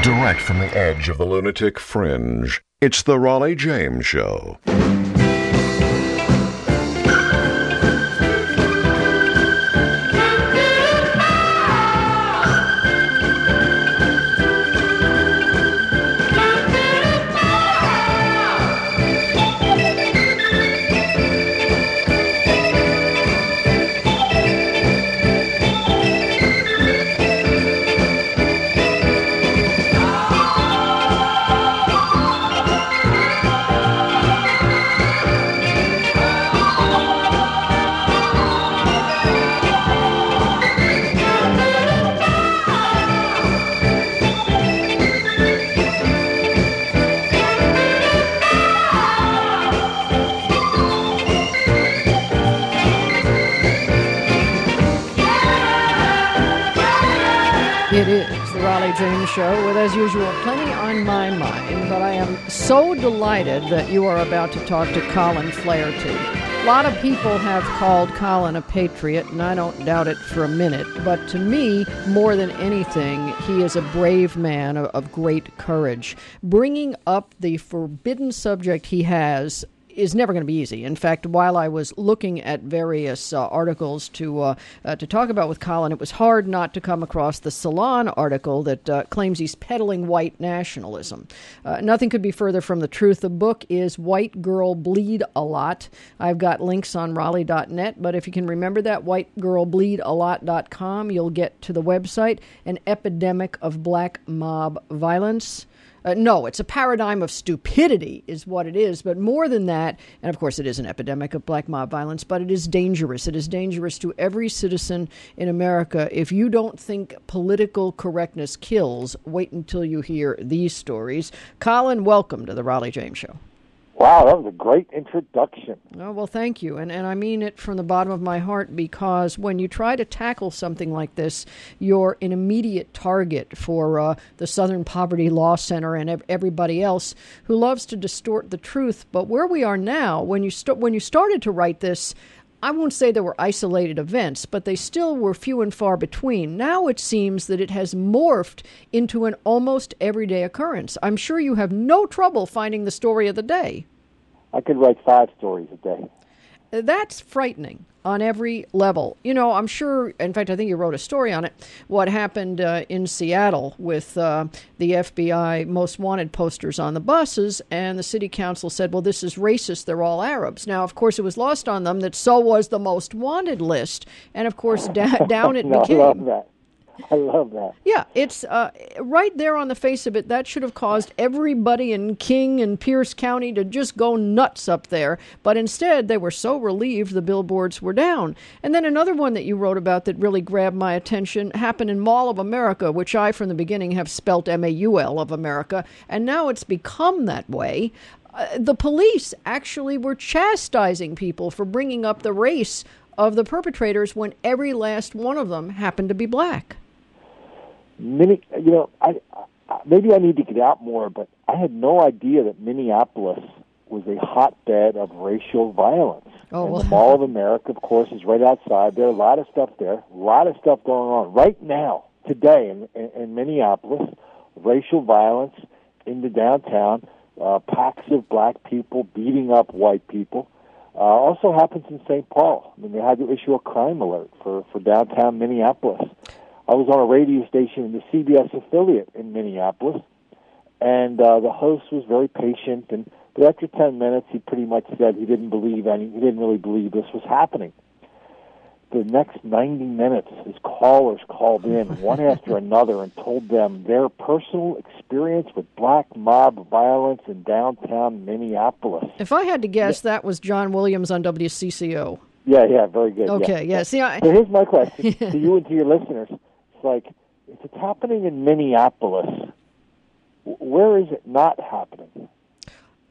Direct from the edge of the lunatic fringe, it's the Raleigh James Show. It is the Raleigh James Show with, as usual, plenty on my mind, but I am so delighted that you are about to talk to Colin Flaherty. A lot of people have called Colin a patriot, and I don't doubt it for a minute, but to me, more than anything, he is a brave man of great courage. Bringing up the forbidden subject he has is never going to be easy. In fact, while I was looking at various articles to talk about with Colin, it was hard not to come across the Salon article that claims he's peddling white nationalism. Nothing could be further from the truth. The book is White Girl Bleed a Lot. I've got links on Raleigh.net, but if you can remember that, whitegirlbleedalot.com, you'll get to the website, An Epidemic of Black Mob Violence. No, it's a paradigm of stupidity is what it is. But more than that, and of course it is an epidemic of black mob violence, but it is dangerous. It is dangerous to every citizen in America. If you don't think political correctness kills, wait until you hear these stories. Colin, welcome to the Raleigh James Show. Wow, that was a great introduction. Oh, well, thank you. And I mean it from the bottom of my heart, because when you try to tackle something like this, you're an immediate target for the Southern Poverty Law Center and everybody else who loves to distort the truth. But where we are now, when you started to write this, I won't say there were isolated events, but they still were few and far between. Now it seems that it has morphed into an almost everyday occurrence. I'm sure you have no trouble finding the story of the day. I could write 5 stories a day. That's frightening on every level. You know, I'm sure, in fact, I think you wrote a story on it, what happened in Seattle with the FBI most wanted posters on the buses, and the city council said, well, this is racist, they're all Arabs. Now, of course, it was lost on them that so was the most wanted list, and of course, down it became. I love that. I love that. Yeah, it's right there on the face of it. That should have caused everybody in King and Pierce County to just go nuts up there. But instead, they were so relieved the billboards were down. And then another one that you wrote about that really grabbed my attention happened in Mall of America, which I, from the beginning, have spelt MAUL of America. And now it's become that way. The police actually were chastising people for bringing up the race of the perpetrators when every last one of them happened to be black. Maybe I need to get out more, but I had no idea that Minneapolis was a hotbed of racial violence. And the Mall of America, of course, is right outside. There are a lot of stuff there, a lot of stuff going on right now, today in Minneapolis, racial violence in the downtown, packs of black people beating up white people. Also happens in St. Paul. I mean, they had to issue a crime alert for downtown Minneapolis. I was on a radio station in the CBS affiliate in Minneapolis, and the host was very patient. But after 10 minutes, he pretty much said he didn't really believe this was happening. The next 90 minutes, his callers called in one after another and told them their personal experience with black mob violence in downtown Minneapolis. If I had to guess, that was John Williams on WCCO. Yeah, very good. Okay, yeah. See, so here's my question to you and to your listeners. It's like, if it's happening in Minneapolis, where is it not happening?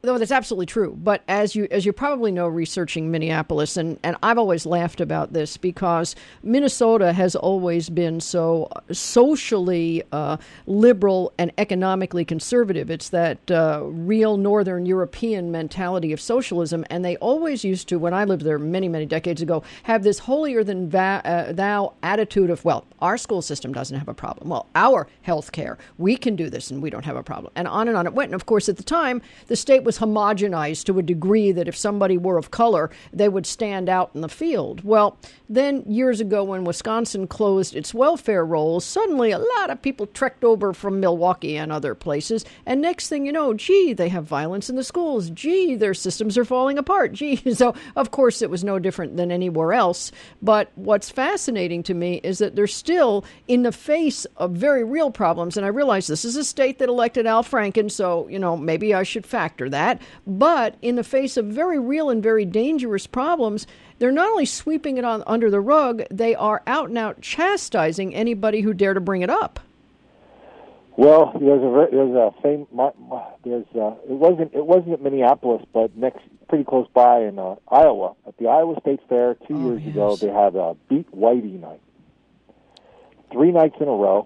No, that's absolutely true. But as you probably know, researching Minneapolis, and I've always laughed about this because Minnesota has always been so socially liberal and economically conservative. It's that real Northern European mentality of socialism, and they always used to, when I lived there many, many decades ago, have this holier than thou attitude of, well, our school system doesn't have a problem. Well, our health care, we can do this and we don't have a problem. And on it went. And of course, at the time, the state was homogenized to a degree that if somebody were of color, they would stand out in the field. Well, then years ago when Wisconsin closed its welfare rolls, suddenly a lot of people trekked over from Milwaukee and other places. And next thing you know, gee, they have violence in the schools. Gee, their systems are falling apart. Gee, so of course it was no different than anywhere else. But what's fascinating to me is that they're still in the face of very real problems. And I realize this is a state that elected Al Franken, so, maybe I should factor that. But in the face of very real and very dangerous problems, they're not only sweeping it under the rug, they are out and out chastising anybody who dare to bring it up. Well, it wasn't at Minneapolis, but pretty close by in Iowa. At the Iowa State Fair 2 years ago, they had a Beat Whitey night. 3 nights in a row.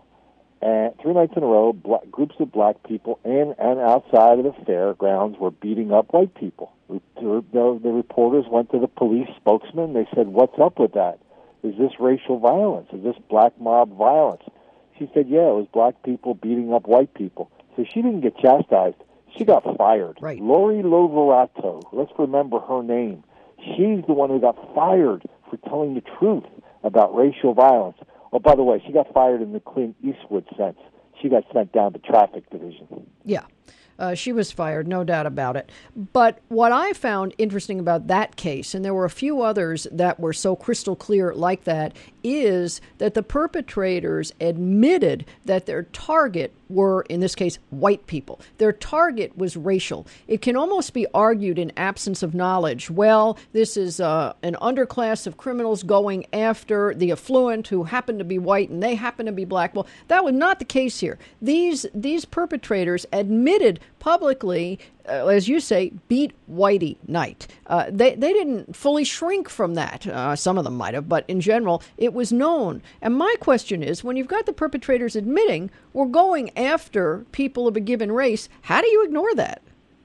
Groups of black people and outside of the fairgrounds were beating up white people. The reporters went to the police spokesman. They said, "What's up with that? Is this racial violence? Is this black mob violence?" She said, "Yeah, it was black people beating up white people." So she didn't get chastised. She got fired. Right. Lori Lovato, let's remember her name. She's the one who got fired for telling the truth about racial violence. Oh, by the way, she got fired in the Clint Eastwood sense. She got sent down to traffic division. Yeah. She was fired, no doubt about it. But what I found interesting about that case, and there were a few others that were so crystal clear like that, is that the perpetrators admitted that their target were, in this case, white people. Their target was racial. It can almost be argued in absence of knowledge. Well, this is an underclass of criminals going after the affluent who happen to be white and they happen to be black. Well, that was not the case here. These perpetrators admitted publicly, as you say, beat Whitey night. They didn't fully shrink from that. Some of them might have, but in general, it was known. And my question is, when you've got the perpetrators admitting we're going after people of a given race, how do you ignore that?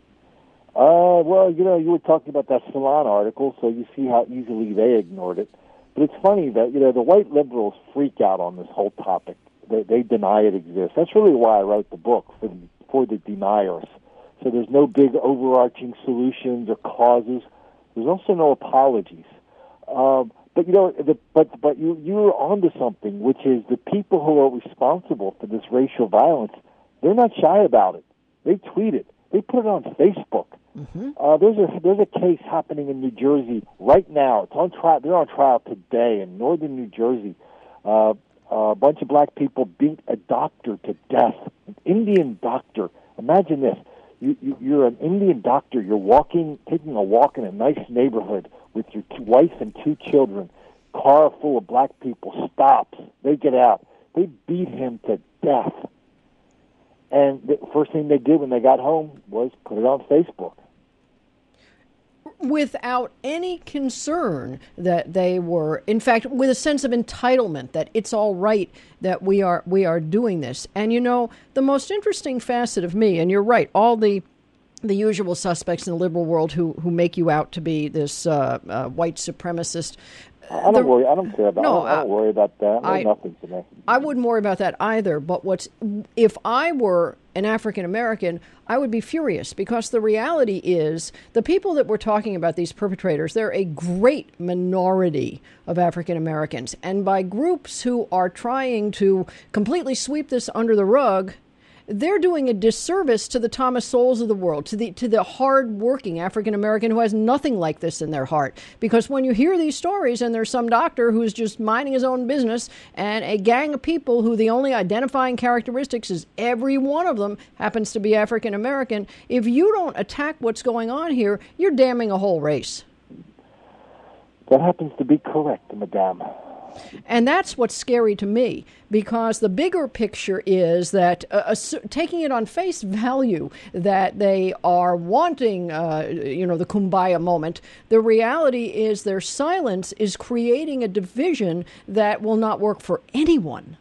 Well, you were talking about that Salon article, so you see how easily they ignored it. But it's funny that, the white liberals freak out on this whole topic. They deny it exists. That's really why I wrote the book, for the deniers. So there's no big overarching solutions or causes. There's also no apologies. But you're onto something, which is the people who are responsible for this racial violence. They're not shy about it. They tweet it. They put it on Facebook. Mm-hmm. There's a case happening in New Jersey right now. It's on trial. They're on trial today in northern New Jersey. A bunch of black people beat a doctor to death, an Indian doctor. Imagine this. You're an Indian doctor. You're taking a walk in a nice neighborhood with your wife and 2 children. Car full of black people stops. They get out. They beat him to death. And the first thing they did when they got home was put it on Facebook. Without any concern that they were, in fact, with a sense of entitlement that it's all right that we are doing this. And the most interesting facet of me, and you're right, all the usual suspects in the liberal world who make you out to be this white supremacist. I don't worry. I don't care about. No, I don't worry about that. Nothing to me. I wouldn't worry about that either. But if I were an African American, I would be furious because the reality is the people that we're talking about, these perpetrators, they're a great minority of African Americans, and by groups who are trying to completely sweep this under the rug, they're doing a disservice to the Thomas Sowells of the world, to the hard-working African-American who has nothing like this in their heart. Because when you hear these stories and there's some doctor who's just minding his own business and a gang of people who the only identifying characteristics is every one of them happens to be African-American, if you don't attack what's going on here, you're damning a whole race. That happens to be correct, madame. And that's what's scary to me, because the bigger picture is that, taking it on face value, that they are wanting, the kumbaya moment, the reality is their silence is creating a division that will not work for anyone.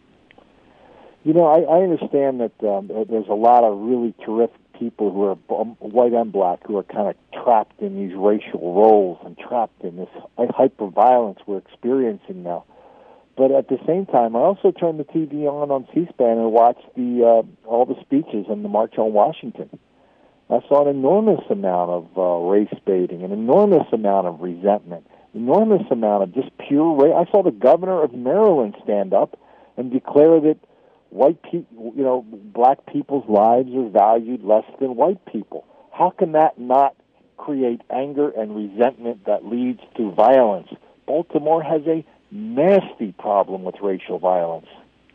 I understand that there's a lot of really terrific people who are white and black who are kind of trapped in these racial roles and trapped in this hyper-violence we're experiencing now. But at the same time, I also turned the TV on C-SPAN and watched all the speeches on the March on Washington. I saw an enormous amount of race baiting, an enormous amount of resentment, enormous amount of just pure race. I saw the governor of Maryland stand up and declare that black people's lives are valued less than white people. How can that not create anger and resentment that leads to violence? Baltimore has a nasty problem with racial violence.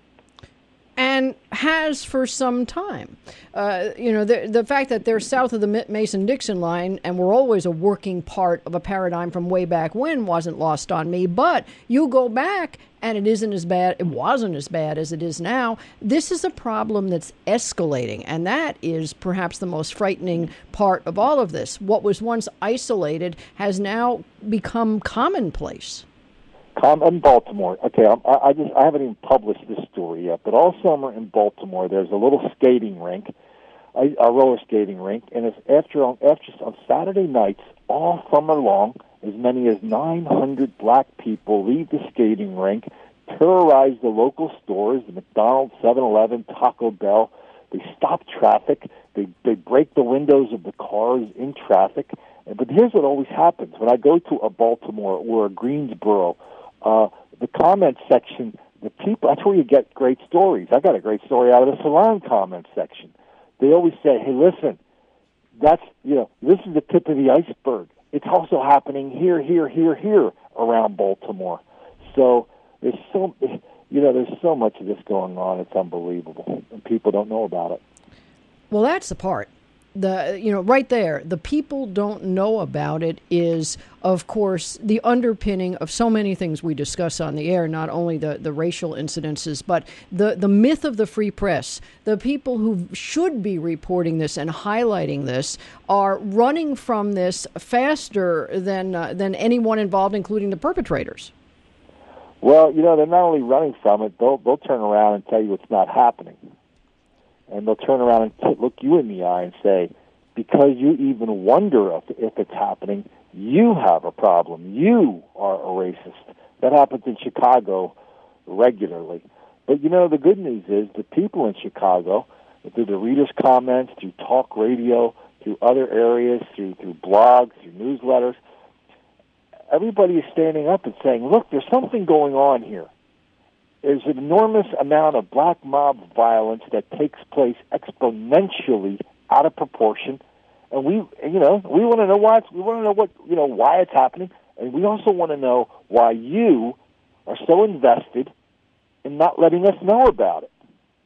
And has for some time. The fact that they're south of the Mason-Dixon line and were always a working part of a paradigm from way back when wasn't lost on me. But you go back and it wasn't as bad as it is now. This is a problem that's escalating, and that is perhaps the most frightening part of all of this. What was once isolated has now become commonplace. In Baltimore. Okay, I haven't even published this story yet, but all summer in Baltimore, there's a little skating rink, a roller skating rink, and it's after on Saturday nights all summer long, as many as 900 black people leave the skating rink, terrorize the local stores, the McDonald's, 7-Eleven, Taco Bell. They stop traffic. They break the windows of the cars in traffic. But here's what always happens when I go to a Baltimore or a Greensboro. The comment section, the people, that's where you get great stories. I got a great story out of the Salon comment section. They always say, hey, listen, this is the tip of the iceberg. It's also happening here around Baltimore. So there's so much of this going on. It's unbelievable. And people don't know about it. Well, that's the part. Right there, the people don't know about it is, of course, the underpinning of so many things we discuss on the air, not only the racial incidences, but the myth of the free press. The people who should be reporting this and highlighting this are running from this faster than anyone involved, including the perpetrators. Well, they're not only running from it, they'll turn around and tell you it's not happening. And they'll turn around and look you in the eye and say, because you even wonder if it's happening, you have a problem. You are a racist. That happens in Chicago regularly. But, the good news is the people in Chicago, through the readers' comments, through talk radio, through other areas, through blogs, through newsletters, everybody is standing up and saying, look, there's something going on here. There's an enormous amount of black mob violence that takes place exponentially out of proportion, and we want to know why. We want to know why it's happening, and we also want to know why you are so invested in not letting us know about it.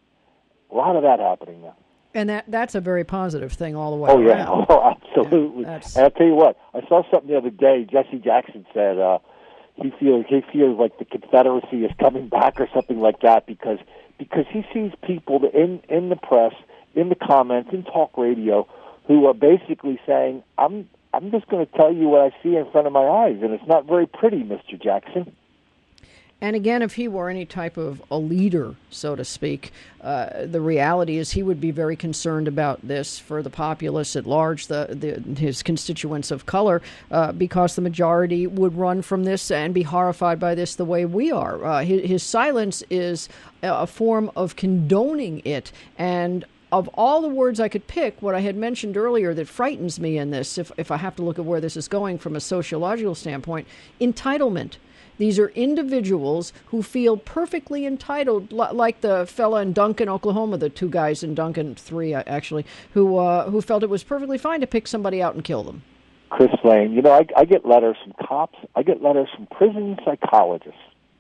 A lot of that happening now, and that's a very positive thing all the way around. Yeah, absolutely. Yeah, and I'll tell you what, I saw something the other day. Jesse Jackson said. He feels like the Confederacy is coming back or something like that because he sees people in the press, in the comments, in talk radio, who are basically saying, I'm just going to tell you what I see in front of my eyes, and it's not very pretty, Mr. Jackson. And again, if he were any type of a leader, so to speak, the reality is he would be very concerned about this for the populace at large, his constituents of color, because the majority would run from this and be horrified by this the way we are. His silence is a form of condoning it. And of all the words I could pick, what I had mentioned earlier that frightens me in this, if I have to look at where this is going from a sociological standpoint, entitlement. These are individuals who feel perfectly entitled, like the fella in Duncan, Oklahoma, the two guys in Duncan, three actually, who felt it was perfectly fine to pick somebody out and kill them. Chris Lane, I get letters from cops. I get letters from prison psychologists.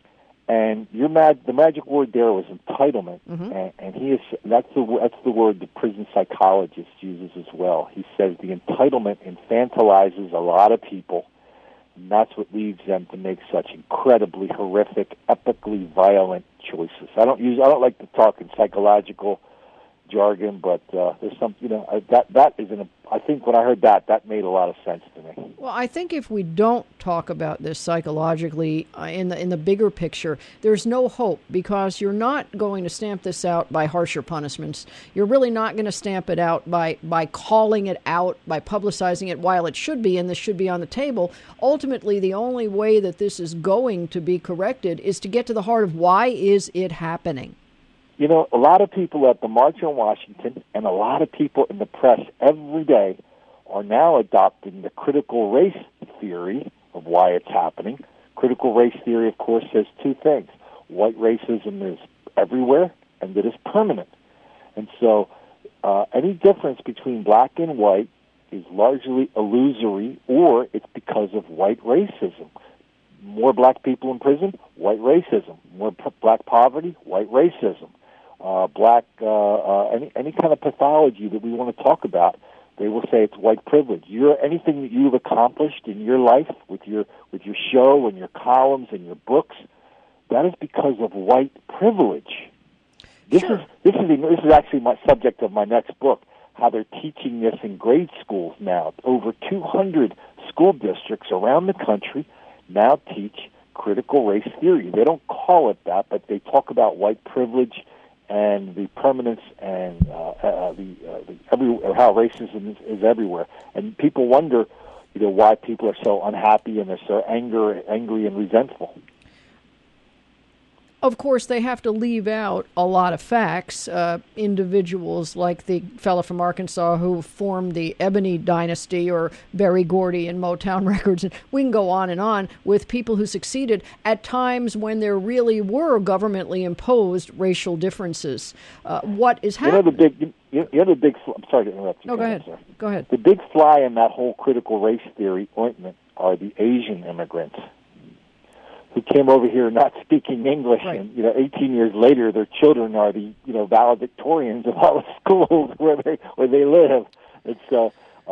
And the magic word there was entitlement, and that's the word the prison psychologist uses as well. He says the entitlement infantilizes a lot of people, And that's what leads them to make such incredibly horrific, epically violent choices. I don't like to talk in psychological jargon, but there's some, I think when I heard that made a lot of sense to me. Well, I think if we don't talk about this psychologically in the bigger picture, there's no hope, because you're not going to stamp this out by harsher punishments. You're really not going to stamp it out by calling it out, by publicizing it while it should be, and this should be on the table. Ultimately, the only way that this is going to be corrected is to get to the heart of why is it happening. You know, a lot of people at the March on Washington and a lot of people in the press every day are now adopting the critical race theory of why it's happening. Critical race theory, of course, says two things. White racism is everywhere and that it's permanent. And so any difference between black and white is largely illusory, or it's because of white racism. More black people in prison, white racism. More black poverty, white racism. Any kind of pathology that we want to talk about, they will say it's white privilege. Anything that you've accomplished in your life with your show and your columns and your books, that is because of white privilege. This is actually my subject of my next book, how they're teaching this in grade schools now. Over 200 school districts around the country now teach critical race theory. They don't call it that, but they talk about white privilege and the permanence and how racism is everywhere. And people wonder, why people are so unhappy and they're so angry and resentful. Of course, they have to leave out a lot of facts. Individuals like the fellow from Arkansas who formed the Ebony Dynasty, or Berry Gordy in Motown Records, and we can go on with people who succeeded at times when there really were governmentally imposed racial differences. What is happening? I'm sorry to interrupt you. No, go ahead. Go ahead. The big fly in that whole critical race theory ointment are the Asian immigrants who came over here not speaking English, right. And 18 years later, their children are the valedictorians of all the schools where they live. It's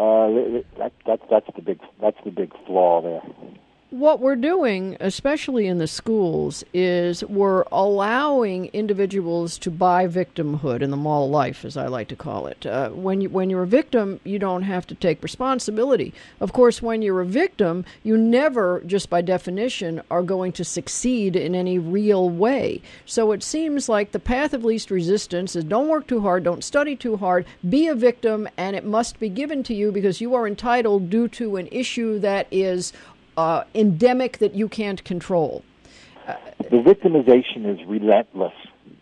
that's the big flaw there. What we're doing, especially in the schools, is we're allowing individuals to buy victimhood in the mall of life, as I like to call it. When you're a victim, you don't have to take responsibility. Of course, when you're a victim, you never, just by definition, are going to succeed in any real way. So it seems like the path of least resistance is don't work too hard, don't study too hard, be a victim, and it must be given to you because you are entitled due to an issue that is endemic that you can't control. The victimization is relentless.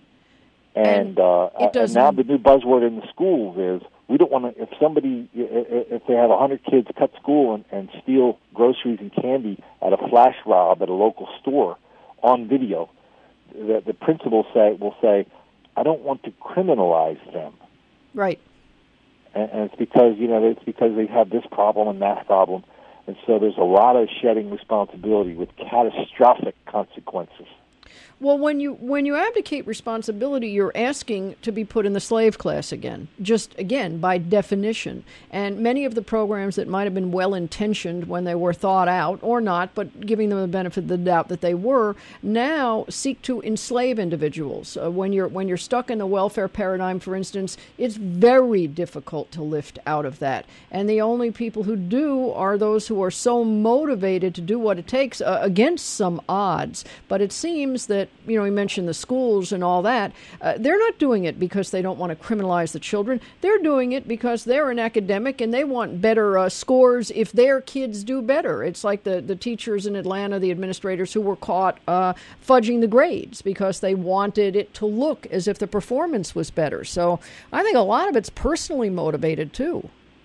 And now the new buzzword in the schools is we don't want to, if they have 100 kids cut school and steal groceries and candy at a flash rob at a local store on video, the principal will say, I don't want to criminalize them. Right. And it's because, they have this problem and that problem. And so there's a lot of shedding responsibility with catastrophic consequences. Well, when you abdicate responsibility, you're asking to be put in the slave class again, just again by definition. And many of the programs that might have been well-intentioned when they were thought out, or not, but giving them the benefit of the doubt that they were, now seek to enslave individuals. When you're stuck in the welfare paradigm, for instance, it's very difficult to lift out of that. And the only people who do are those who are so motivated to do what it takes against some odds. But it seems that, we mentioned the schools and all that. They're not doing it because they don't want to criminalize the children. They're doing it because they're an academic and they want better scores if their kids do better. It's like the teachers in Atlanta, the administrators who were caught fudging the grades because they wanted it to look as if the performance was better. So I think a lot of it's personally motivated, too.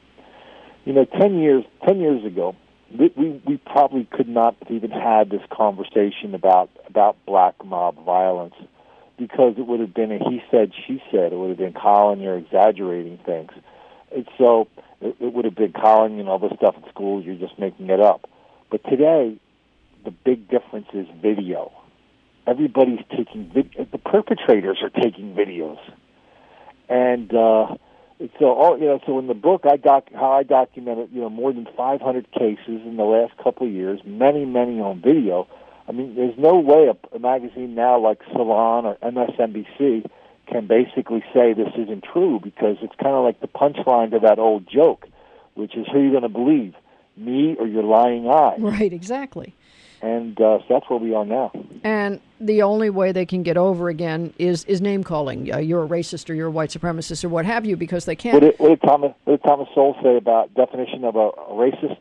10 years ago, we probably could not have even had this conversation about black mob violence because it would have been a he said, she said. It would have been Colin, you're exaggerating things. It would have been Colin, all this stuff in schools, you're just making it up. But today, the big difference is video. Everybody's taking video. The perpetrators are taking videos. And So in the book, I documented, more than 500 cases in the last couple of years, many on video. I mean, there's no way a magazine now like Salon or MSNBC can basically say this isn't true, because it's kind of like the punchline to that old joke, which is, who are you going to believe, me or your lying eye? Right, exactly. And so that's where we are now. And the only way they can get over again is name-calling. You're a racist or you're a white supremacist or what have you, because they can't... What did Thomas Sowell say about definition of a racist?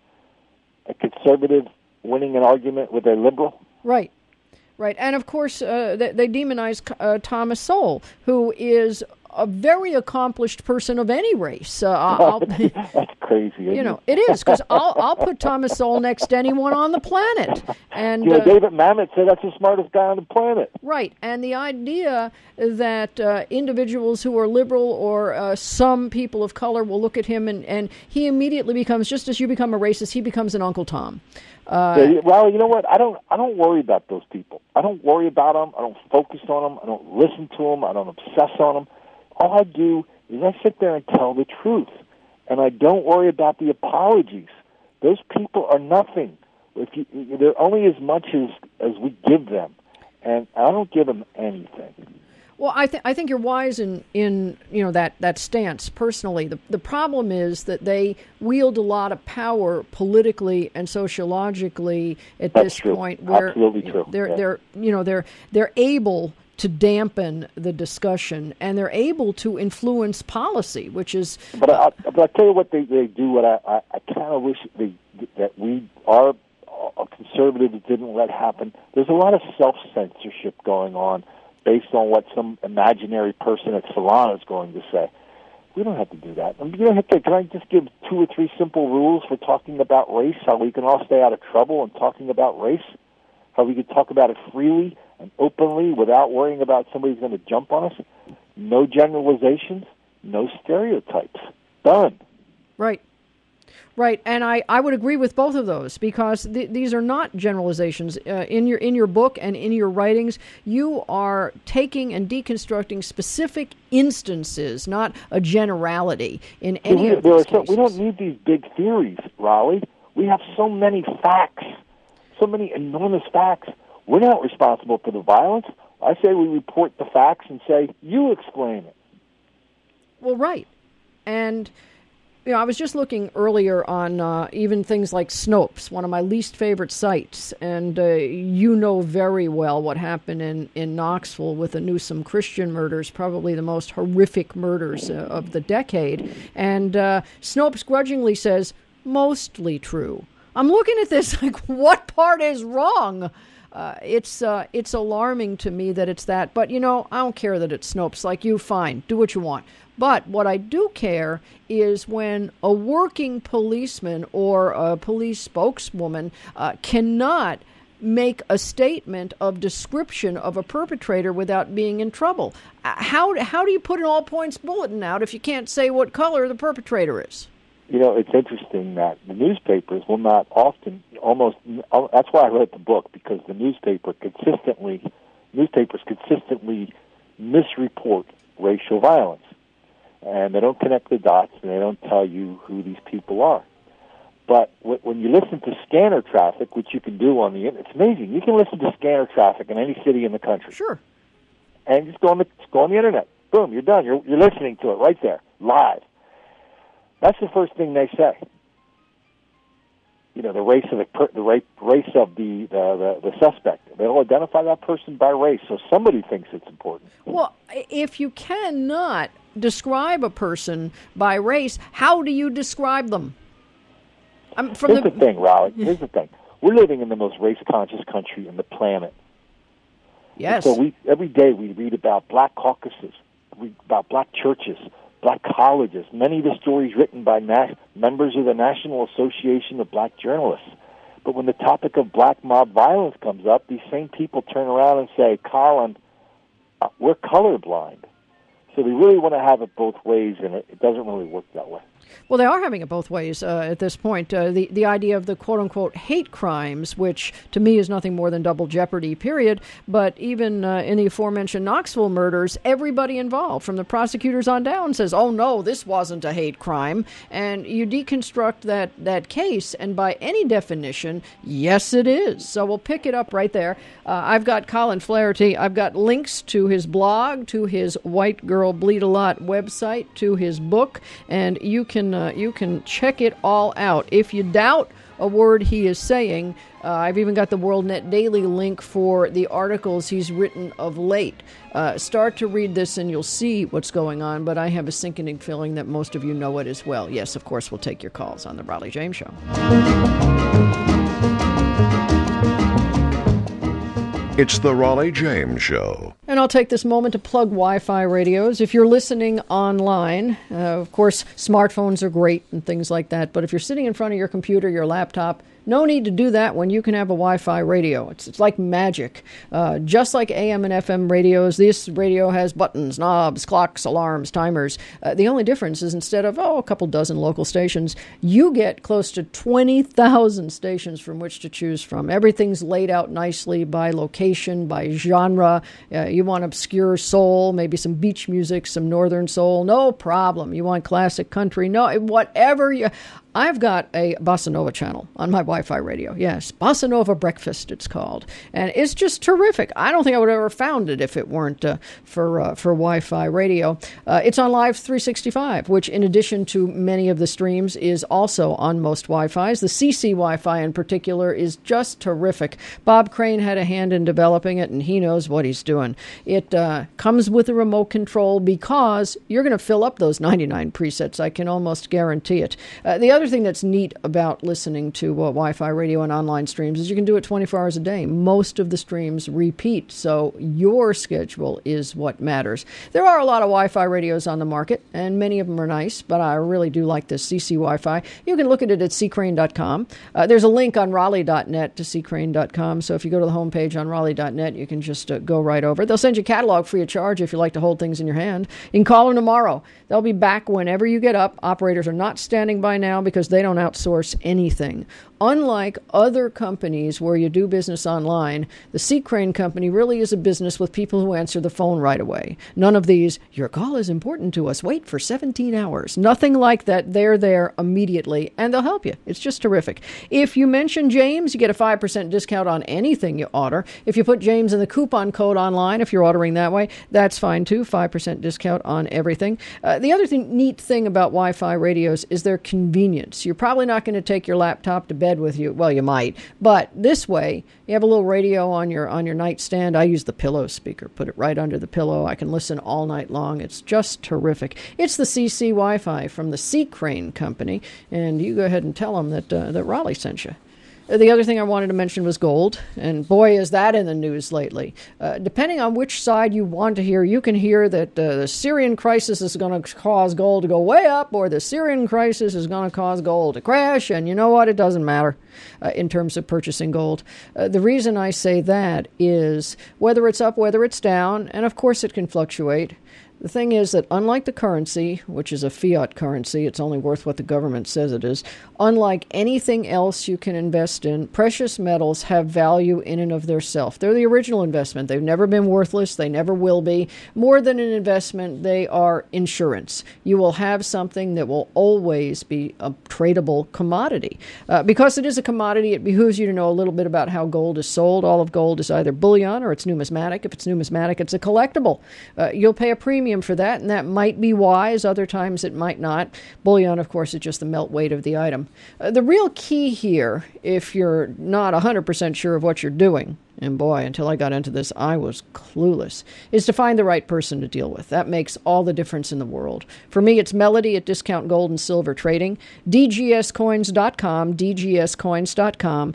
A conservative winning an argument with a liberal? Right. And, of course, they demonize Thomas Sowell, who is a very accomplished person of any race. That's crazy. It is, because I'll put Thomas Sowell next to anyone on the planet. And David Mamet said that's the smartest guy on the planet. Right, and the idea that individuals who are liberal or some people of color will look at him and he immediately becomes, just as you become a racist, he becomes an Uncle Tom. Well, you know what? I don't worry about those people. I don't worry about them. I don't focus on them. I don't listen to them. I don't obsess on them. All I do is I sit there and tell the truth, and I don't worry about the apologies. Those people are nothing. They're only as much as we give them, and I don't give them anything. Well, I think you're wise in that stance. Personally, the problem is that they wield a lot of power politically and sociologically at That's this true. point, where Absolutely true. They're able to dampen the discussion, and they're able to influence policy, which is. But I'll tell you what they do. What I kind of wish that our conservatives didn't let happen. There's a lot of self-censorship going on, based on what some imaginary person at Salon is going to say. We don't have to do that. Can I just give 2 or 3 simple rules for talking about race, how we can all stay out of trouble in talking about race, how we can talk about it freely and openly without worrying about somebody's going to jump on us? No generalizations, no stereotypes. Done. Right, and I would agree with both of those, because these are not generalizations. In your book and in your writings, you are taking and deconstructing specific instances, not a generality in any of these cases. We don't need these big theories, Raleigh. We have so many facts, so many enormous facts. We're not responsible for the violence. I say we report the facts and say, you explain it. Well, right. And I was just looking earlier on even things like Snopes, one of my least favorite sites, and you know very well what happened in Knoxville with the Newsom Christian murders, probably the most horrific murders of the decade. And Snopes grudgingly says, mostly true. I'm looking at this like, what part is wrong? It's alarming to me that it's that. But, I don't care that it's Snopes. Like you, fine. Do what you want. But what I do care is when a working policeman or a police spokeswoman cannot make a statement of description of a perpetrator without being in trouble. How do you put an all-points bulletin out if you can't say what color the perpetrator is? It's interesting that the newspapers will not often, that's why I wrote the book, because the newspapers consistently misreport racial violence. And they don't connect the dots, and they don't tell you who these people are. But when you listen to scanner traffic, which you can do on the internet, it's amazing. You can listen to scanner traffic in any city in the country. Sure. And just go on the internet. Boom, you're done. You're listening to it right there, live. That's the first thing they say. The race of the suspect. They'll identify that person by race, so somebody thinks it's important. Well, if you cannot describe a person by race, how do you describe them? Here's the thing, Raleigh. Here's the thing. We're living in the most race-conscious country on the planet. Yes. And so every day we read about black caucuses, about black churches, black colleges, many of the stories written by members of the National Association of Black Journalists. But when the topic of black mob violence comes up, these same people turn around and say, Colin, we're colorblind. So they really want to have it both ways, and it doesn't really work that way. Well, they are having it both ways at this point. The idea of the quote-unquote hate crimes, which to me is nothing more than double jeopardy, period. But even in the aforementioned Knoxville murders, everybody involved, from the prosecutors on down, says, oh, no, this wasn't a hate crime. And you deconstruct that case, and by any definition, yes, it is. So we'll pick it up right there. I've got Colin Flaherty. I've got links to his blog, to his White Girl Bleed a Lot website, to his book, and you can check it all out. If you doubt a word he is saying, I've even got the WorldNet Daily link for the articles he's written of late. Start to read this and you'll see what's going on, but I have a sinking feeling that most of you know it as well. Yes, of course, we'll take your calls on The Raleigh James Show. It's The Raleigh James Show. And I'll take this moment to plug Wi-Fi radios. If you're listening online, of course, smartphones are great and things like that. But if you're sitting in front of your computer, your laptop, no need to do that when you can have a Wi-Fi radio. It's like magic. Just like AM and FM radios, this radio has buttons, knobs, clocks, alarms, timers. The only difference is instead of, a couple dozen local stations, you get close to 20,000 stations from which to choose from. Everything's laid out nicely by location, by genre. You want obscure soul, maybe some beach music, some northern soul, no problem. You want classic country, no, whatever you... I've got a Bossa Nova channel on my Wi-Fi radio. Yes, Bossa Nova Breakfast, it's called. And it's just terrific. I don't think I would have ever found it if it weren't for Wi-Fi radio. It's on Live 365, which in addition to many of the streams is also on most Wi-Fis. The CC Wi-Fi in particular is just terrific. Bob Crane had a hand in developing it, and he knows what he's doing. It comes with a remote control because you're going to fill up those 99 presets. I can almost guarantee it. The other thing that's neat about listening to Wi-Fi radio and online streams is you can do it 24 hours a day. Most of the streams repeat, so your schedule is what matters. There are a lot of Wi-Fi radios on the market, and many of them are nice, but I really do like this CC Wi-Fi. You can look at it at ccrane.com. There's a link on raleigh.net to ccrane.com, so if you go to the homepage on raleigh.net, you can just go right over. They'll send you a catalog free of charge if you like to hold things in your hand. You can call them tomorrow. They'll be back whenever you get up. Operators are not standing by now because they don't outsource anything. Unlike other companies where you do business online, the C. Crane Company really is a business with people who answer the phone right away. None of these, your call is important to us, wait for 17 hours. Nothing like that. They're there immediately, and they'll help you. It's just terrific. If you mention James, you get a 5% discount on anything you order. If you put James in the coupon code online, if you're ordering that way, that's fine too, 5% discount on everything. The other neat thing about Wi-Fi radios is their convenience. You're probably not going to take your laptop to bed with you. Well, you might, but this way you have a little radio on your nightstand. I use the pillow speaker, put it right under the pillow. I can listen all night long. It's just terrific. It's the CC Wi-Fi from the C. Crane Company, and you go ahead and tell them that Raleigh sent you. The other thing I wanted to mention was gold, and boy, is that in the news lately. Depending on which side you want to hear, you can hear that the Syrian crisis is going to cause gold to go way up, or the Syrian crisis is going to cause gold to crash, and you know what? It doesn't matter in terms of purchasing gold. The reason I say that is whether it's up, whether it's down, and of course it can fluctuate. The thing is that unlike the currency, which is a fiat currency, it's only worth what the government says it is, unlike anything else you can invest in, precious metals have value in and of themselves. They're the original investment. They've never been worthless. They never will be. More than an investment, they are insurance. You will have something that will always be a tradable commodity. Because it is a commodity, it behooves you to know a little bit about how gold is sold. All of gold is either bullion or it's numismatic. If it's numismatic, it's a collectible. You'll pay a premium for that, and that might be wise. Other times it might not. Bullion, of course, is just the melt weight of the item. The real key here, if you're not 100% sure of what you're doing, and boy, until I got into this, I was clueless, is to find the right person to deal with. That makes all the difference in the world. For me, it's Melody at Discount Gold and Silver Trading, dgscoins.com, dgscoins.com,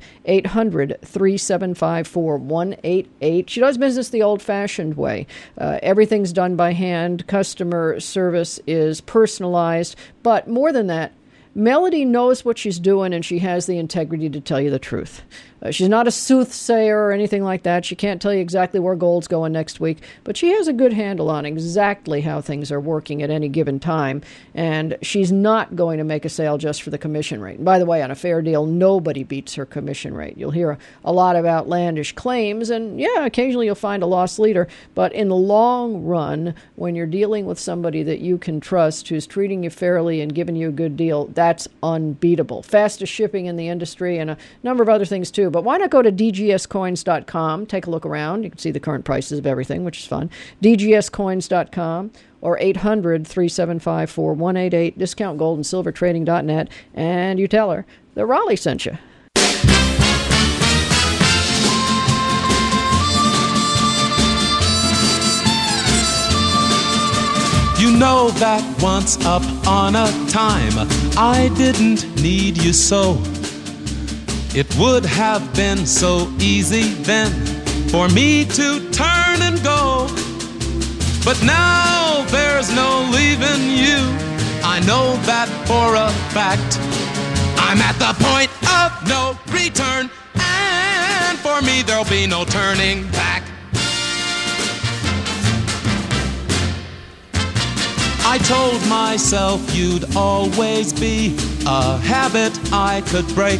800-375-4188. She does business the old-fashioned way. Everything's done by hand. Customer service is personalized. But more than that, Melody knows what she's doing, and she has the integrity to tell you the truth. She's not a soothsayer or anything like that. She can't tell you exactly where gold's going next week, but she has a good handle on exactly how things are working at any given time, and she's not going to make a sale just for the commission rate. And by the way, on a fair deal, nobody beats her commission rate. You'll hear a lot of outlandish claims, and yeah, occasionally you'll find a lost leader, but in the long run, when you're dealing with somebody that you can trust, who's treating you fairly and giving you a good deal, that's unbeatable. Fastest shipping in the industry and a number of other things too. But why not go to dgscoins.com, take a look around. You can see the current prices of everything, which is fun. dgscoins.com or 800-375-4188, discountgoldandsilvertrading.net, and you tell her that Raleigh sent you. You know that once up on a time I didn't need you so. It would have been so easy then for me to turn and go. But now there's no leaving you. I know that for a fact. I'm at the point of no return, and for me there'll be no turning back. I told myself you'd always be a habit I could break.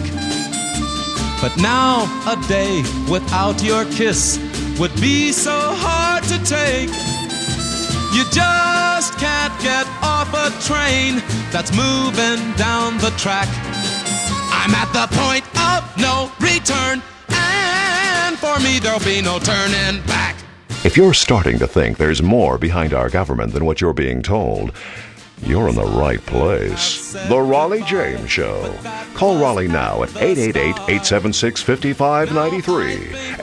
But now a day without your kiss would be so hard to take. You just can't get off a train that's moving down the track. I'm at the point of no return, and for me there'll be no turning back. If you're starting to think there's more behind our government than what you're being told, you're in the right place. The Raleigh James Show. Call Raleigh now at 888-876-5593.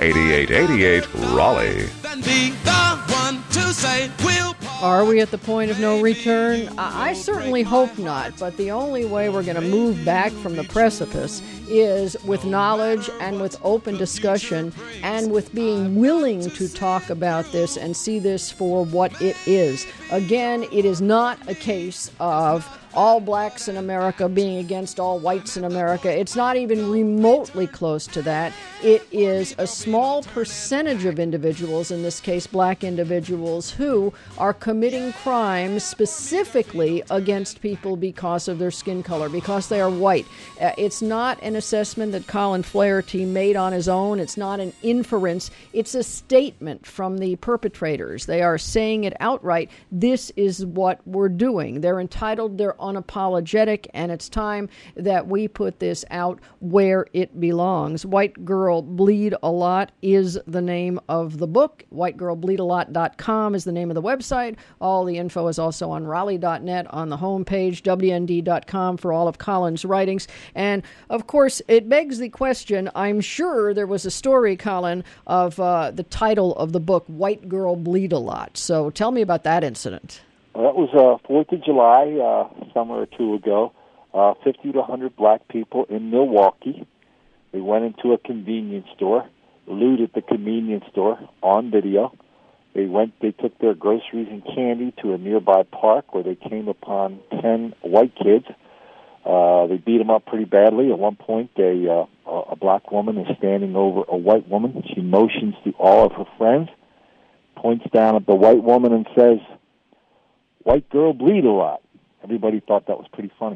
8888-RALEIGH. Then be the one to say we'll... Are we at the point of no return? I certainly hope not, but the only way we're going to move back from the precipice is with knowledge and with open discussion and with being willing to talk about this and see this for what it is. Again, it is not a case of all blacks in America being against all whites in America. It's not even remotely close to that. It is a small percentage of individuals, in this case black individuals, who are committing crimes specifically against people because of their skin color, because they are white. It's not an assessment that Colin Flaherty made on his own. It's not an inference. It's a statement from the perpetrators. They are saying it outright. This is what we're doing. They're entitled, they're unapologetic, and it's time that we put this out where it belongs. White Girl Bleed a Lot is the name of the book. WhiteGirlBleedALot.com is the name of the website. All the info is also on Raleigh.net on the homepage, WND.com for all of Colin's writings. And, of course, it begs the question, I'm sure there was a story, Colin, of the title of the book, White Girl Bleed a Lot. So tell me about that incident. Well, that was 4th of July, summer or two ago. 50 to 100 black people in Milwaukee. They went into a convenience store, looted the convenience store on video. They took their groceries and candy to a nearby park where they came upon 10 white kids. They beat them up pretty badly. At one point, a black woman is standing over a white woman. She motions to all of her friends, points down at the white woman and says, "White girl bleed a lot." Everybody thought that was pretty funny.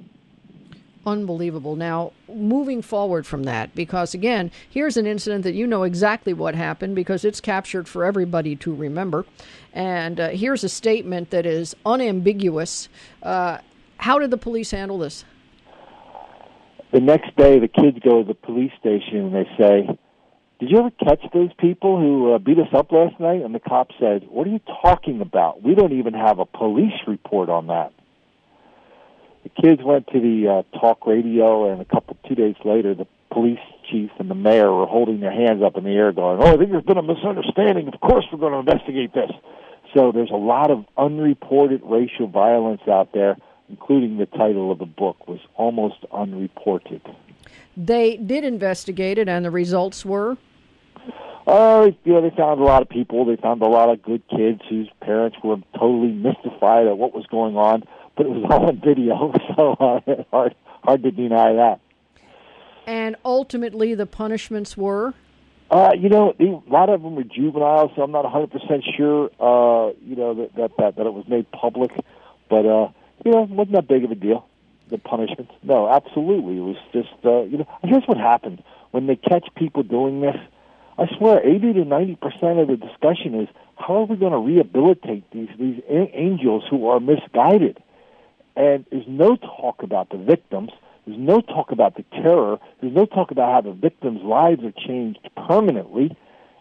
Unbelievable. Now, moving forward from that, because, again, here's an incident that you know exactly what happened because it's captured for everybody to remember. And here's a statement that is unambiguous. How did the police handle this? The next day, the kids go to the police station and they say, "Did you ever catch those people who beat us up last night?" And the cop said, "What are you talking about? We don't even have a police report on that." The kids went to the talk radio, and 2 days later, the police chief and the mayor were holding their hands up in the air going, "Oh, I think there's been a misunderstanding. Of course we're going to investigate this." So there's a lot of unreported racial violence out there, including the title of the book was almost unreported. They did investigate it, and the results were? They found a lot of people. They found a lot of good kids whose parents were totally mystified at what was going on, but it was all on video, so hard to deny that. And ultimately, the punishments were? A lot of them were juveniles, so I'm not 100% sure, that it was made public. But, it wasn't that big of a deal, the punishments. No, absolutely. It was just, here's what happened. When they catch people doing this, I swear 80 to 90% of the discussion is, how are we going to rehabilitate these angels who are misguided? And there's no talk about the victims. There's no talk about the terror. There's no talk about how the victims' lives are changed permanently.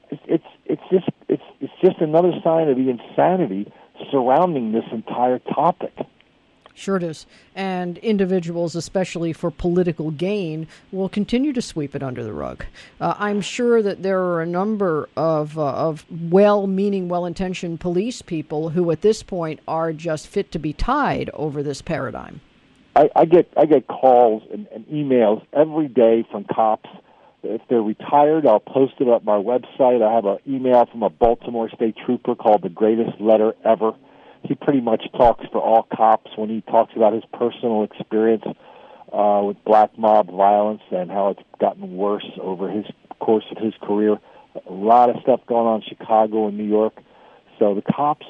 It's just another sign of the insanity surrounding this entire topic. Sure it is. And individuals, especially for political gain, will continue to sweep it under the rug. I'm sure that there are a number of well-meaning, well-intentioned police people who at this point are just fit to be tied over this paradigm. I get calls and emails every day from cops. If they're retired, I'll post it up my website. I have an email from a Baltimore State Trooper called The Greatest Letter Ever. He pretty much talks for all cops when he talks about his personal experience with black mob violence and how it's gotten worse over his course of his career. A lot of stuff going on in Chicago and New York. So the cops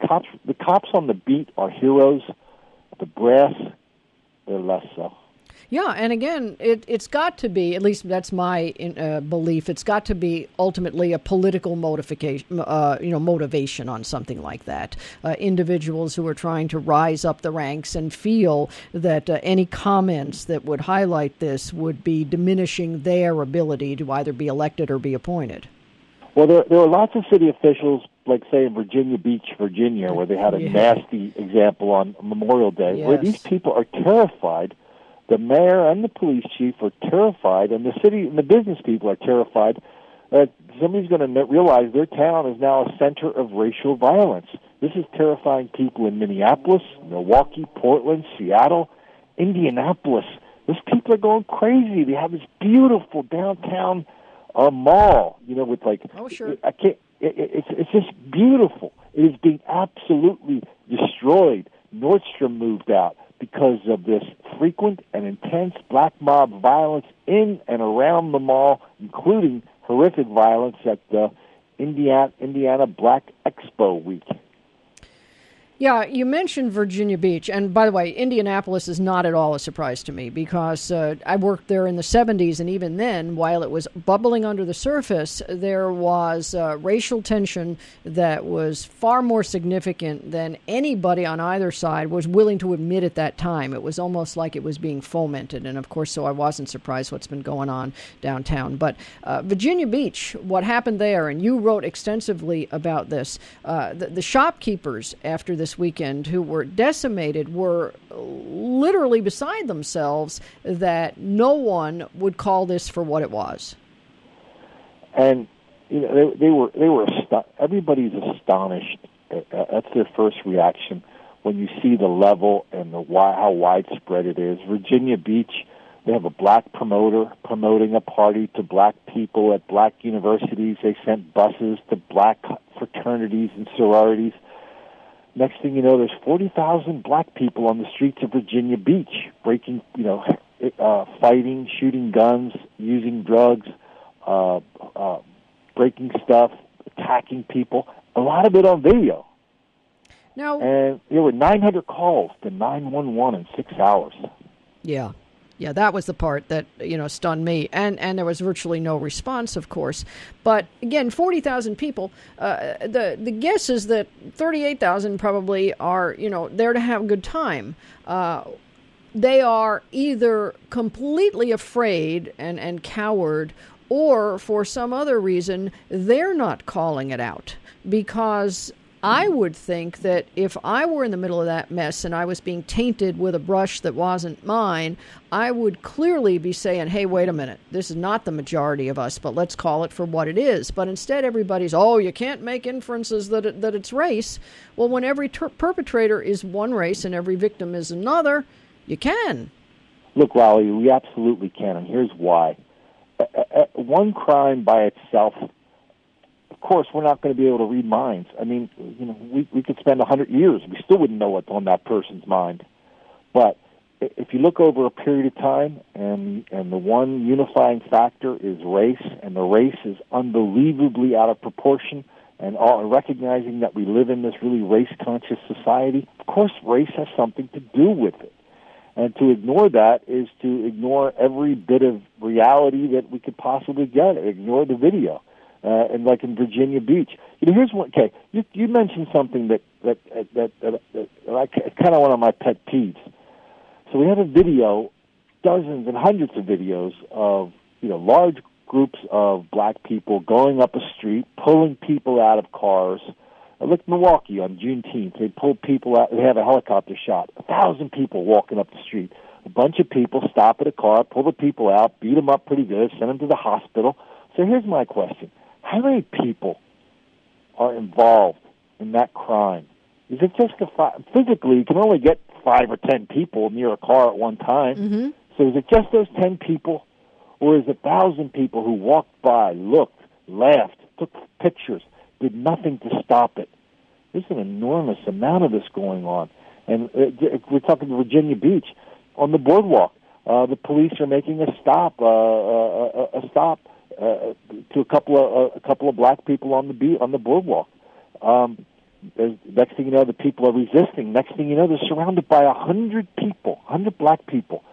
on the beat are heroes. The brass, they're less so. Yeah, and again, it's got to be, at least that's my belief, it's got to be ultimately a political motivation on something like that. Individuals who are trying to rise up the ranks and feel that any comments that would highlight this would be diminishing their ability to either be elected or be appointed. Well, there are lots of city officials, like, say, in Virginia Beach, Virginia, where they had a nasty example on Memorial Day, where these people are terrified. The mayor and the police chief are terrified, and the city and the business people are terrified that somebody's going to realize their town is now a center of racial violence. This is terrifying people in Minneapolis, Milwaukee, Portland, Seattle, Indianapolis. Those people are going crazy. They have this beautiful downtown mall, with like, I can't. It's just beautiful. It is being absolutely destroyed. Nordstrom moved out because of this frequent and intense black mob violence in and around the mall, including horrific violence at the Indiana Black Expo Week. Yeah, you mentioned Virginia Beach, and by the way, Indianapolis is not at all a surprise to me because I worked there in the 70s, and even then, while it was bubbling under the surface, there was racial tension that was far more significant than anybody on either side was willing to admit at that time. It was almost like it was being fomented, and of course, so I wasn't surprised what's been going on downtown. But Virginia Beach, what happened there, and you wrote extensively about this, the shopkeepers after this weekend who were decimated were literally beside themselves that no one would call this for what it was. And they were everybody's astonished. That's their first reaction when you see the level and how widespread it is. Virginia Beach, they have a black promoter promoting a party to black people at black universities. They sent buses to black fraternities and sororities. Next thing you know, there's 40,000 black people on the streets of Virginia Beach, breaking, fighting, shooting guns, using drugs, breaking stuff, attacking people. A lot of it on video. And there were 900 calls to 911 in 6 hours. Yeah. Yeah, that was the part that, stunned me. And there was virtually no response, of course. But, again, 40,000 people, the guess is that 38,000 probably are, there to have a good time. They are either completely afraid and coward, or for some other reason, they're not calling it out. Because I would think that if I were in the middle of that mess and I was being tainted with a brush that wasn't mine, I would clearly be saying, hey, wait a minute, this is not the majority of us, but let's call it for what it is. But instead everybody's, you can't make inferences that it's race. Well, when every perpetrator is one race and every victim is another, you can. Look, Raleigh, we absolutely can, and here's why. One crime by itself, of course, we're not going to be able to read minds. I mean, we could spend 100 years. We still wouldn't know what's on that person's mind. But if you look over a period of time, and the one unifying factor is race, and the race is unbelievably out of proportion, and recognizing that we live in this really race-conscious society, of course race has something to do with it. And to ignore that is to ignore every bit of reality that we could possibly get, ignore the video. And like in Virginia Beach. Here's one. Okay, you mentioned something that kind of one of my pet peeves. So we have a video, dozens and hundreds of videos of large groups of black people going up a street, pulling people out of cars. Look, Milwaukee on Juneteenth, they pulled people out. They have a helicopter shot. 1,000 people walking up the street. A bunch of people stop at a car, pull the people out, beat them up pretty good, send them to the hospital. So here's my question. How many people are involved in that crime? Is it just physically, you can only get 5 or 10 people near a car at one time. Mm-hmm. So is it just those 10 people? Or is it 1,000 people who walked by, looked, laughed, took pictures, did nothing to stop it? There's an enormous amount of this going on. And we're talking Virginia Beach. On the boardwalk, the police are making a stop to a couple of black people on the boardwalk. Next thing you know, the people are resisting. Next thing you know, they're surrounded by 100 people, 100 black people,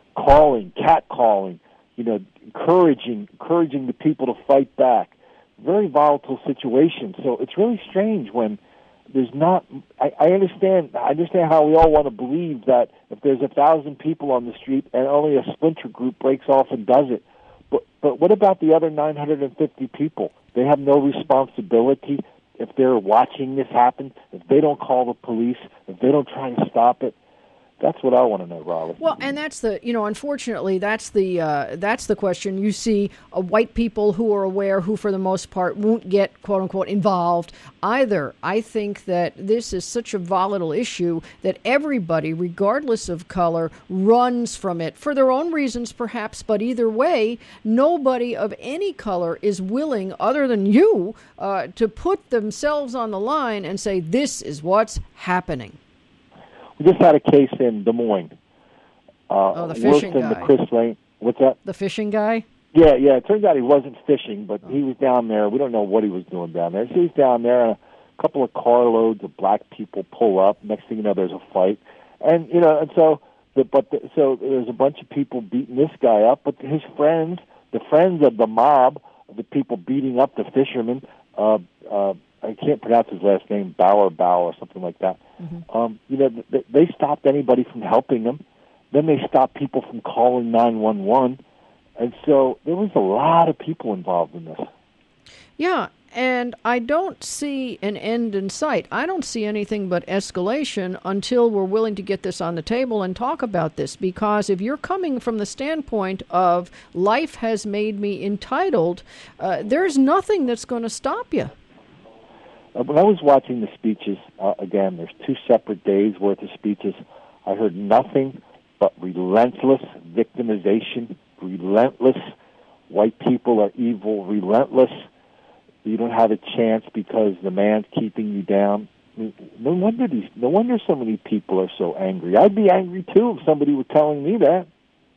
catcalling, encouraging the people to fight back. Very volatile situation. So it's really strange when there's not. I understand how we all want to believe that if there's 1,000 people on the street and only a splinter group breaks off and does it. But what about the other 950 people? They have no responsibility if they're watching this happen, if they don't call the police, if they don't try to stop it. That's what I want to know, Raleigh. Well, and that's unfortunately, that's the question. You see white people who are aware, who for the most part won't get, quote unquote, involved either. I think that this is such a volatile issue that everybody, regardless of color, runs from it for their own reasons, perhaps. But either way, nobody of any color is willing, other than you, to put themselves on the line and say, this is what's happening. We just had a case in Des Moines. The fishing guy. The Chris Lane. What's that? The fishing guy? Yeah. It turns out he wasn't fishing, but he was down there. We don't know what he was doing down there. So he's down there, and a couple of carloads of black people pull up. Next thing you know, there's a fight. And, so there's a bunch of people beating this guy up, but his friends, the friends of the mob, the people beating up the fisherman, I can't pronounce his last name, Bauer or something like that. Mm-hmm. They stopped anybody from helping him. Then they stopped people from calling 911. And so there was a lot of people involved in this. Yeah, and I don't see an end in sight. I don't see anything but escalation until we're willing to get this on the table and talk about this. Because if you're coming from the standpoint of life has made me entitled, there's nothing that's going to stop you. When I was watching the speeches, again, there's 2 separate days worth of speeches. I heard nothing but relentless victimization, relentless white people are evil, relentless. You don't have a chance because the man's keeping you down. I mean, no wonder so many people are so angry. I'd be angry too if somebody were telling me that.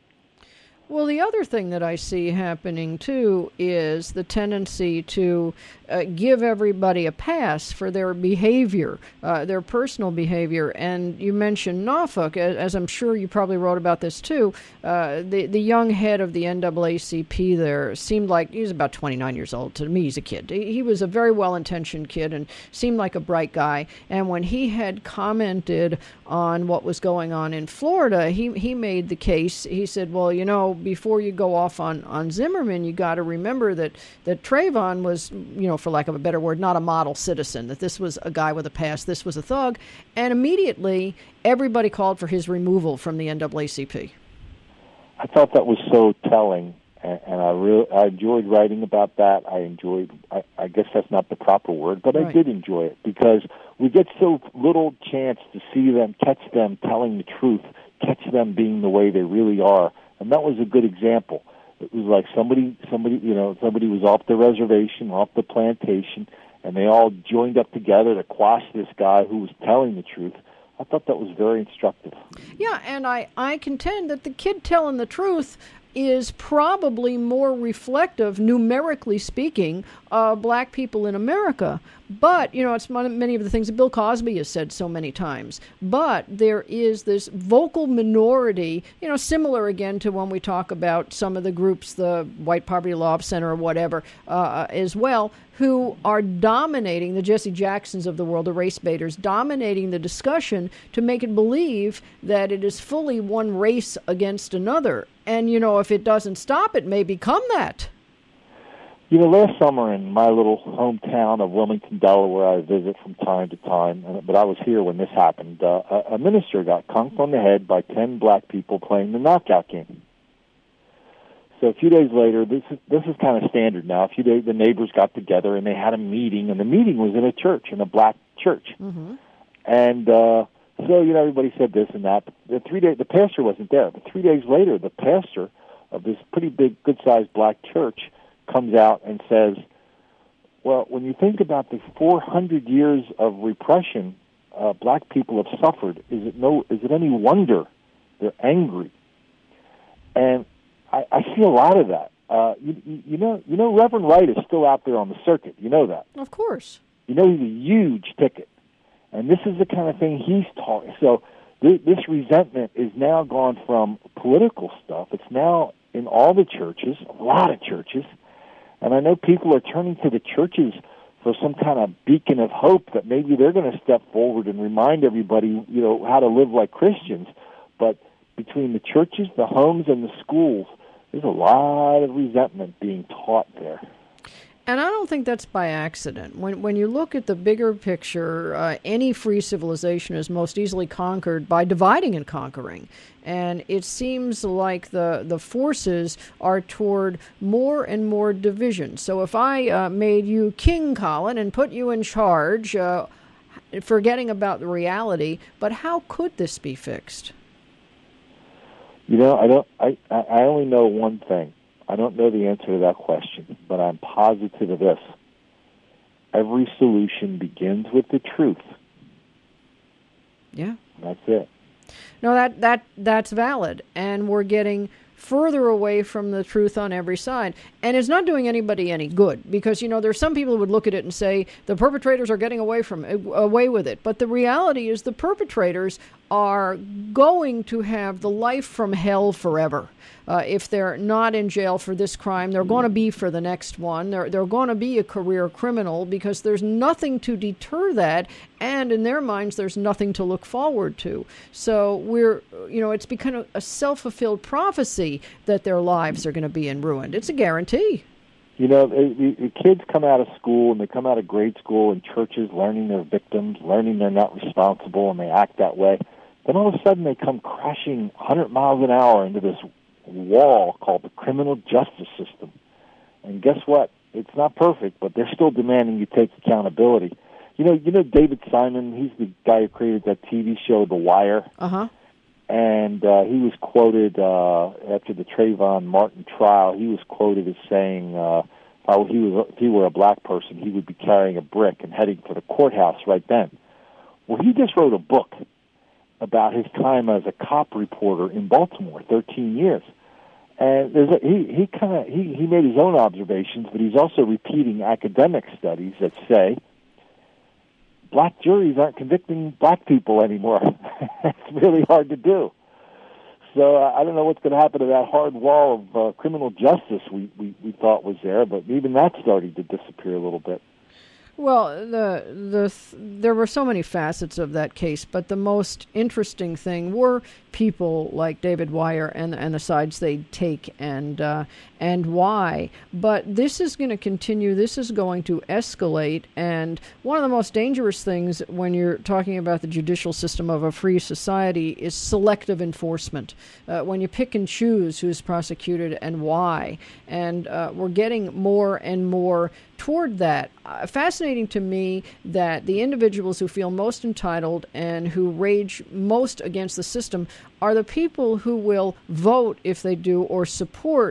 Well, the other thing that I see happening, too, is the tendency to give everybody a pass for their behavior, their personal behavior. And you mentioned Norfolk, as I'm sure you probably wrote about this, too. The young head of the NAACP there seemed like he was about 29 years old. To me, he's a kid. He was a very well-intentioned kid and seemed like a bright guy. And when he had commented on what was going on in Florida, he made the case. He said, well, before you go off on Zimmerman, you got to remember that Trayvon was, for lack of a better word, not a model citizen, that this was a guy with a past, this was a thug. And immediately, everybody called for his removal from the NAACP. I thought that was so telling, and I enjoyed writing about that. I guess that's not the proper word, but right. I did enjoy it because we get so little chance to see them, catch them telling the truth, catch them being the way they really are. And that was a good example. It was like somebody was off the reservation, off the plantation, and they all joined up together to quash this guy who was telling the truth. I thought that was very instructive. Yeah, and I contend that the kid telling the truth is probably more reflective, numerically speaking, of black people in America. But, it's many of the things that Bill Cosby has said so many times. But there is this vocal minority, similar again to when we talk about some of the groups, the White Poverty Law Center or whatever, as well, who are dominating, the Jesse Jacksons of the world, the race baiters, dominating the discussion to make it believe that it is fully one race against another. And, if it doesn't stop, it may become that. Last summer in my little hometown of Wilmington, Delaware, I visit from time to time, but I was here when this happened. A minister got conked on the head by 10 black people playing the knockout game. So a few days later, this is kind of standard now. A few days, the neighbors got together and they had a meeting, and the meeting was in a church, in a black church. Mm-hmm. And so everybody said this and that. But the pastor wasn't there. But 3 days later, the pastor of this pretty big, good-sized black church comes out and says, well, when you think about the 400 years of repression black people have suffered, is it any wonder they're angry? And I see a lot of that. Reverend Wright is still out there on the circuit. You know that. Of course. He's a huge ticket. And this is the kind of thing he's talking. So this resentment is now gone from political stuff. It's now in all the churches, a lot of churches. And I know people are turning to the churches for some kind of beacon of hope that maybe they're going to step forward and remind everybody, how to live like Christians. But between the churches, the homes, and the schools, there's a lot of resentment being taught there. And I don't think that's by accident. When you look at the bigger picture, any free civilization is most easily conquered by dividing and conquering. And it seems like the forces are toward more and more division. So if I made you king, Colin, and put you in charge, forgetting about the reality, but how could this be fixed? I only know one thing. I don't know the answer to that question, but I'm positive of this. Every solution begins with the truth. Yeah. That's it. No, that's valid, and we're getting further away from the truth on every side. And it's not doing anybody any good because, there's some people who would look at it and say the perpetrators are getting away with it. But the reality is the perpetrators are going to have the life from hell forever. If they're not in jail for this crime, they're going to be for the next one. They're going to be a career criminal because there's nothing to deter that, and in their minds, there's nothing to look forward to. So it's become a self-fulfilled prophecy that their lives are going to be ruined. It's a guarantee. The kids come out of school, and they come out of grade school and churches learning they're victims, learning they're not responsible, and they act that way. Then all of a sudden they come crashing 100 miles an hour into this wall called the criminal justice system. And guess what? It's not perfect, but they're still demanding you take accountability. You know David Simon, he's the guy who created that TV show, The Wire. Uh-huh. And he was quoted after the Trayvon Martin trial, he was quoted as saying if he were a black person, he would be carrying a brick and heading for the courthouse right then. Well, he just wrote a book about his time as a cop reporter in Baltimore, 13 years. And he made his own observations, but he's also repeating academic studies that say black juries aren't convicting black people anymore. It's really hard to do. So I don't know what's going to happen to that hard wall of criminal justice we thought was there, but even that's starting to disappear a little bit. Well, there were so many facets of that case, but the most interesting thing were people like David Wire and the sides they take and why. But this is going to continue. This is going to escalate. And one of the most dangerous things when you're talking about the judicial system of a free society is selective enforcement. When you pick and choose who's prosecuted and why. And we're getting more and more toward that. Fascinating to me that the individuals who feel most entitled and who rage most against the system are the people who will vote, if they do, or support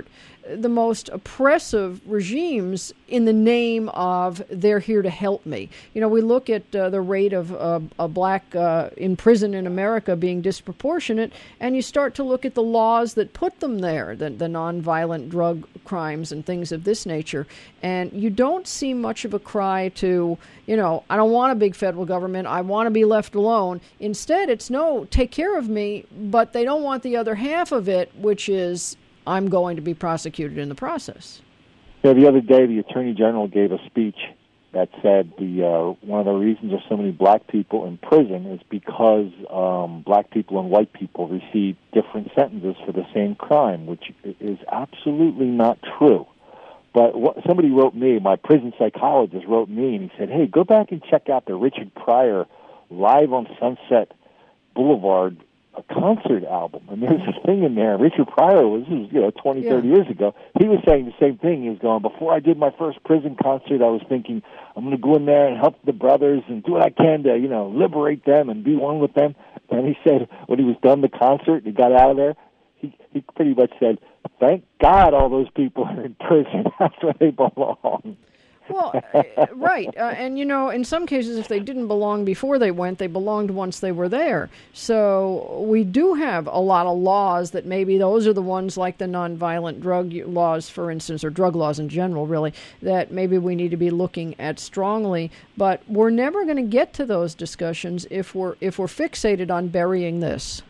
the most oppressive regimes in the name of they're here to help me. We look at the rate of a black in prison in America being disproportionate, and you start to look at the laws that put them there, the nonviolent drug crimes and things of this nature, and you don't see much of a cry to, I don't want a big federal government, I want to be left alone. Instead, it's no, take care of me, but they don't want the other half of it, which is I'm going to be prosecuted in the process. The other day, the Attorney General gave a speech that said one of the reasons there's so many black people in prison is because black people and white people receive different sentences for the same crime, which is absolutely not true. But somebody wrote me, my prison psychologist wrote me, and he said, hey, go back and check out the Richard Pryor Live on Sunset Boulevard a concert album. And there's a thing in there. Richard Pryor was 20, 30 years ago. He was saying the same thing. He was going, before I did my first prison concert, I was thinking, I'm going to go in there and help the brothers and do what I can to, liberate them and be one with them. And he said, when he was done the concert and he got out of there, he pretty much said, thank God all those people are in prison. That's where they belong. Well, right. And, in some cases, if they didn't belong before they went, they belonged once they were there. So we do have a lot of laws that maybe those are the ones like the nonviolent drug laws, for instance, or drug laws in general, really, that maybe we need to be looking at strongly. But we're never going to get to those discussions if we're fixated on burying this.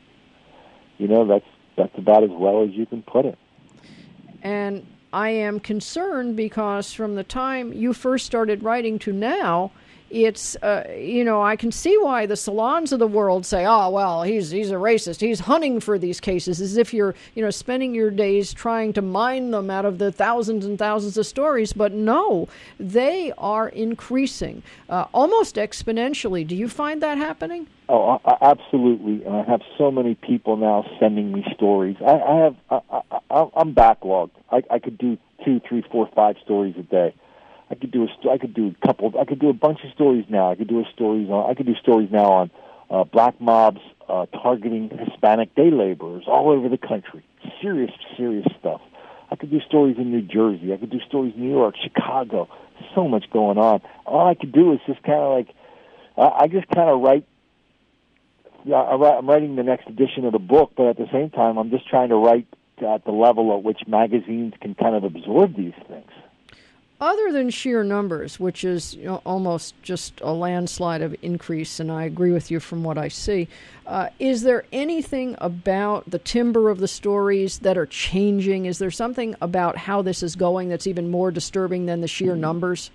That's about as well as you can put it. And I am concerned because from the time you first started writing to now, it's, I can see why the Salons of the world say, oh, well, he's a racist. He's hunting for these cases, as if you're, spending your days trying to mine them out of the thousands and thousands of stories. But no, they are increasing almost exponentially. Do you find that happening? Oh, absolutely. And I have so many people now sending me stories. I'm backlogged. I could do 2, 3, 4, 5 stories a day. I could do a bunch of stories now. I could do stories now on black mobs targeting Hispanic day laborers all over the country. Serious stuff. I could do stories in New Jersey. I could do stories in New York, Chicago. So much going on. All I could do is just kind of I just kind of write. I'm writing the next edition of the book, but at the same time, I'm just trying to write at the level at which magazines can kind of absorb these things. Other than sheer numbers, which is almost just a landslide of increase, and I agree with you from what I see, is there anything about the timbre of the stories that are changing? Is there something about how this is going that's even more disturbing than the sheer numbers?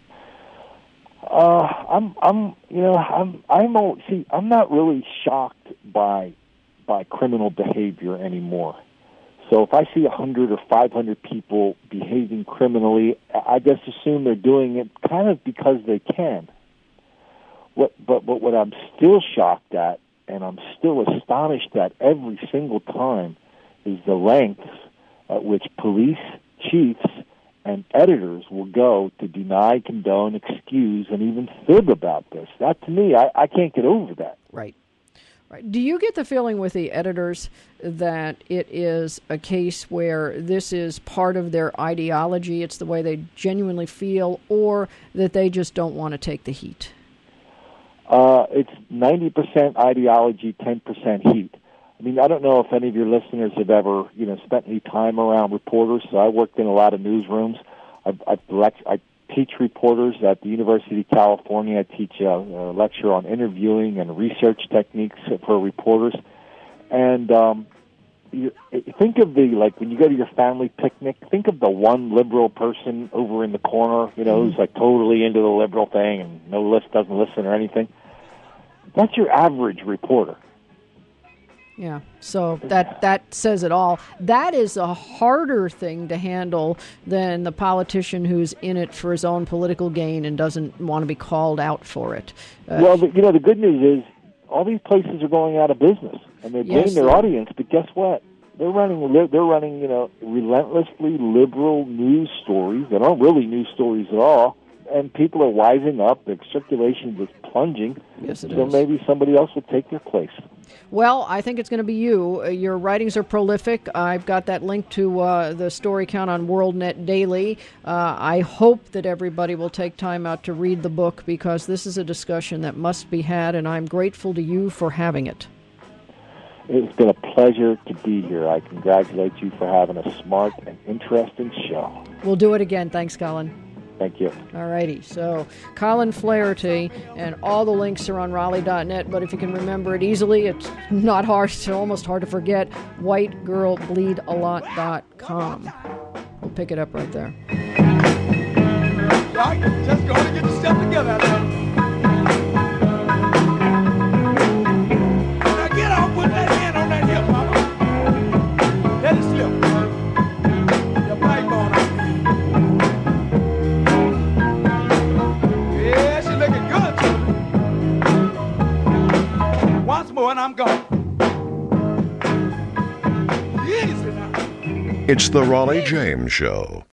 I'm not really shocked by criminal behavior anymore. So if I see 100 or 500 people behaving criminally, I just assume they're doing it kind of because they can. But what I'm still shocked at, and I'm still astonished at every single time, is the lengths at which police chiefs and editors will go to deny, condone, excuse, and even fib about this. That, to me, I can't get over that. Right. Do you get the feeling with the editors that it is a case where this is part of their ideology, it's the way they genuinely feel, or that they just don't want to take the heat? It's 90% ideology, 10% heat. I mean, I don't know if any of your listeners have ever, spent any time around reporters. So I worked in a lot of newsrooms. I teach reporters at the University of California. I teach a lecture on interviewing and research techniques for reporters. And you think of when you go to your family picnic, think of the one liberal person over in the corner, who's totally into the liberal thing and doesn't listen or anything. That's your average reporter. Yeah, so that says it all. That is a harder thing to handle than the politician who's in it for his own political gain and doesn't want to be called out for it. Well, the good news is all these places are going out of business, and they're getting their audience. But guess what? They're running relentlessly liberal news stories that aren't really news stories at all. and people are wising up. Their circulation is plunging. Yes, it is. So maybe somebody else will take their place. Well, I think it's going to be you. Your writings are prolific. I've got that link to the story count on WorldNet Daily. I hope that everybody will take time out to read the book, because this is a discussion that must be had, and I'm grateful to you for having it. It's been a pleasure to be here. I congratulate you for having a smart and interesting show. We'll do it again. Thanks, Colin. Thank you. All righty. So, Colin Flaherty, and all the links are on Raleigh.net, but if you can remember it easily, it's not hard. It's almost hard to forget. WhiteGirlBleedALot.com. We'll pick it up right there. Y'all just go and get yourself together out there. Now get on, put that hand on that hip, mama. Let it slip. Your backbone on me. Yeah, she looking good to me. Once more and I'm gone. Easy now. It's the Raleigh James Show.